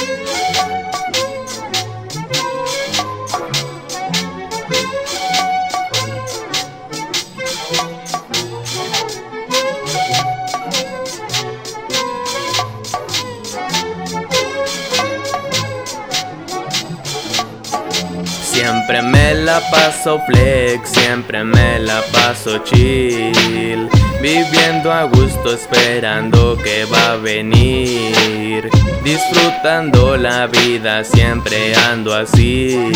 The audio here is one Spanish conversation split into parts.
Siempre me la paso flex, siempre me la paso chill, viviendo a gusto esperando que va a venir, disfrutando la vida, siempre ando así,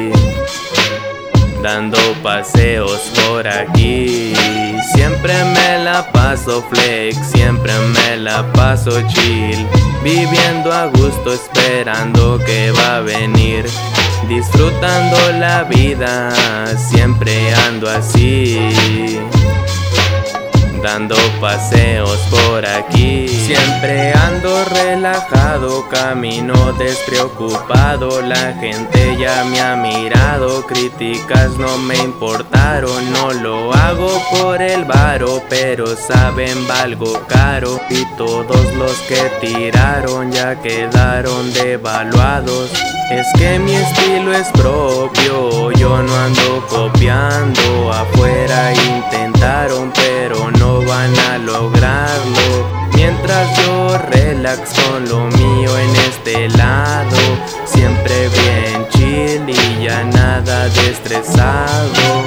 dando paseos por aquí. Siempre me la paso flex, siempre me la paso chill, viviendo a gusto esperando que va a venir, disfrutando la vida, siempre ando así, dando paseos por aquí. Siempre ando relajado, camino despreocupado. La gente ya me ha mirado, críticas no me importaron. No lo hago por el varo, pero saben valgo caro. Y todos los que tiraron ya quedaron devaluados. Es que mi estilo es propio, yo no ando copiando. Afuera intentaron, pero no van a lograrlo. Mientras yo relax con lo mío en este lado, siempre bien chill y ya nada de estresado.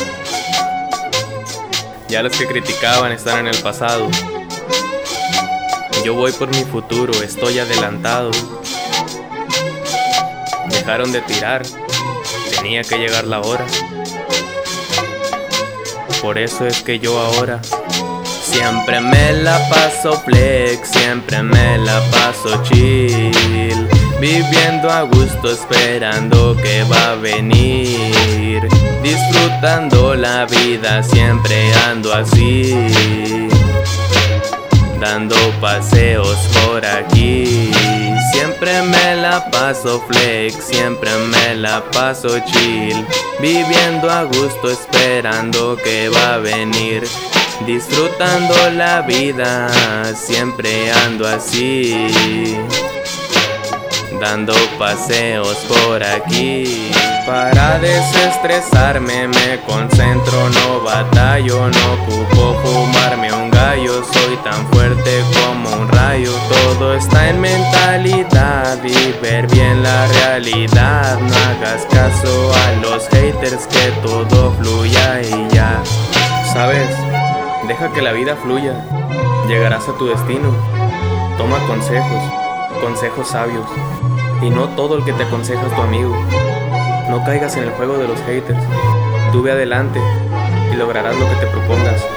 Ya los que criticaban están en el pasado. Yo voy por mi futuro, estoy adelantado. Dejaron de tirar, tenía que llegar la hora. Por eso es que yo ahora siempre me la paso flex, siempre me la paso chill, viviendo a gusto esperando que va a venir, disfrutando la vida, siempre ando así, dando paseos por aquí. Siempre me la paso flex, siempre me la paso chill, viviendo a gusto esperando que va a venir, disfrutando la vida, siempre ando así, dando paseos por aquí. Para desestresarme me concentro, no batallo, no ocupo fumarme un gallo. Soy tan fuerte como un rayo, todo está en mentalidad y ver bien la realidad. No hagas caso a los haters, que todo fluya y ya. ¿Sabes? Deja que la vida fluya, llegarás a tu destino. Toma consejos sabios, y no todo el que te aconseja es tu amigo. No caigas en el juego de los haters, tú ve adelante y lograrás lo que te propongas.